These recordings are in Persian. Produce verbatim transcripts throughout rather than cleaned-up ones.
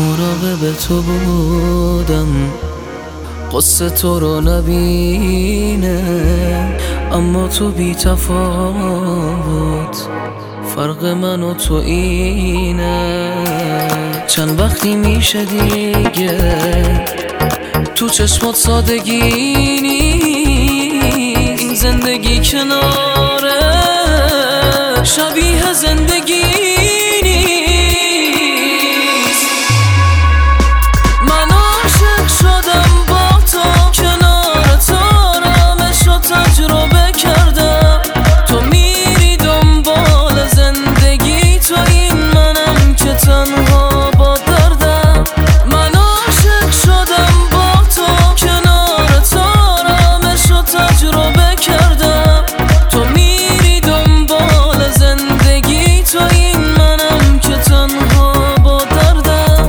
مراقب تو بودم قصه تو رو نبینه، اما تو بی تفاوت فرق من و تو اینه. چند وقتی میشه دیگه تو چشمات سادگی نیست، این زندگی کناره شبیه زندگی نیست. من عاشق شدم با تو، کنار تو آرامش رو تجربه کردم. تو میری دنبال زندگی، تو این منم که تنها با دردم. من عاشق شدم با تو، کنار تو آرامش رو تجربه کردم. تو میری دنبال زندگی، تو این منم که تنها با دردم.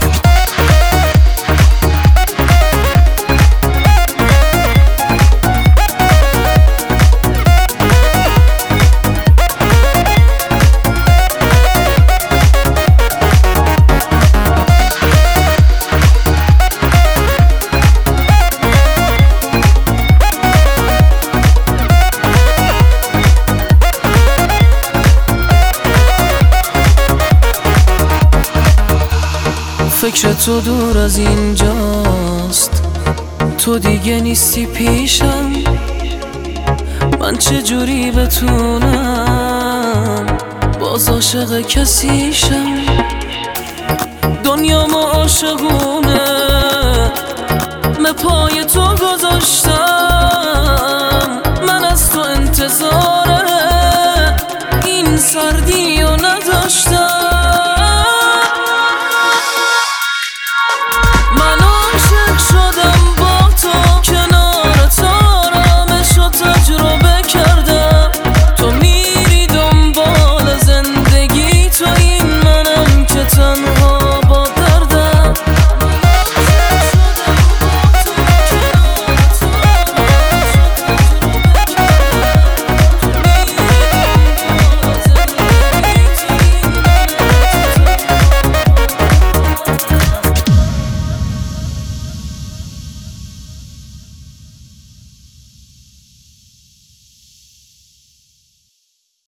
فکر تو دور از اینجاست، تو دیگه نیستی پیشم. من چجوری بتونم باز عاشق کسیشم؟ دنیا ما عاشقونه به پای تو گذاشتم. من از تو انتظاره این سردی رو نداشتم.